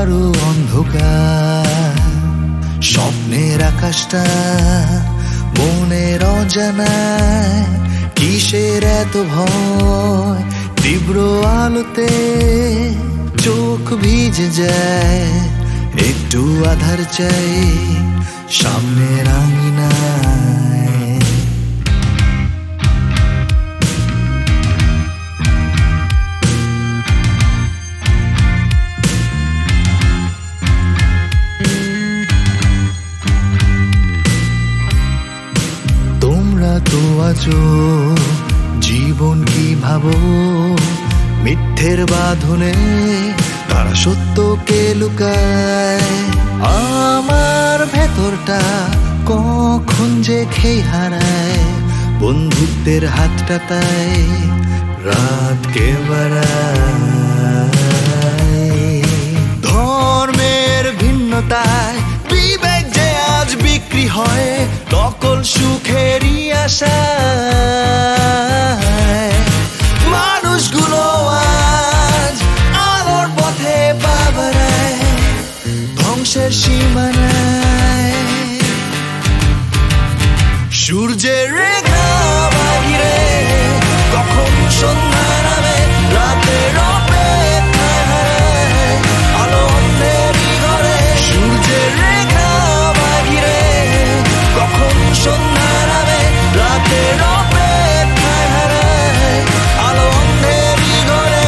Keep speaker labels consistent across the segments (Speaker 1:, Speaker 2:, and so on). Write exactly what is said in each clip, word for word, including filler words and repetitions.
Speaker 1: আবারও অন্ধকার, স্বপ্নের আকাশটা মনের অজানায়, কিসের এত ভয়, তীব্র আলোতে চোখ ভিজে যায়, একটু আধার চাই সামনের আঙিনায়। তোমরা তো আছো জীবন কি ভাবো, মিথ্যের বাঁধনে তারা সত্যকে লুকায়। আমার ভেতরটা কখন যে খেয়ে হারায়, বন্ধুত্বের হাতটা তাই রাতকে বাড়ায়। ধর্মের ভিন্নতায় বিবেক যে আজ বিক্রি হয়, নকল সুখেরই আশায়। মানুষগুলো আজ আলোর পথে পা বাড়ায়, ধ্বংসের সীমানায়। সূর্যের রেখা বাহিরে কখন সন্ধ্যা নামে, রাতের অপেক্ষায় হারায় আলো অন্ধেরই ঘরে। সূর্যের রেখা বাহিরে কখন সন্ধ্যা নামে, রাতের অপেক্ষায় হারায় আলো অন্ধেরই ঘরে।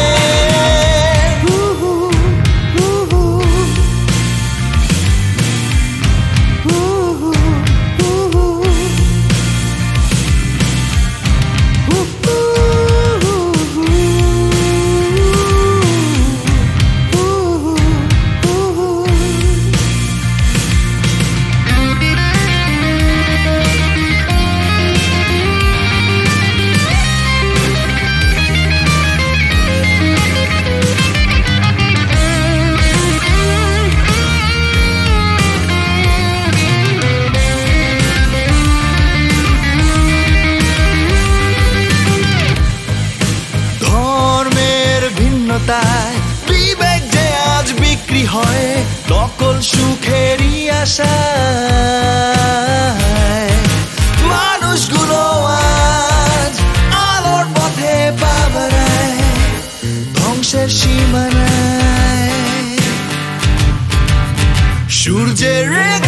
Speaker 1: বিবেক যে আজ বিক্রি হয়, নকল সুখেরই আশায়। মানুষগুলো আজ আলোর পথে পা বাড়ায়, ধ্বংসের সীমানায়। সূর্যের রেখা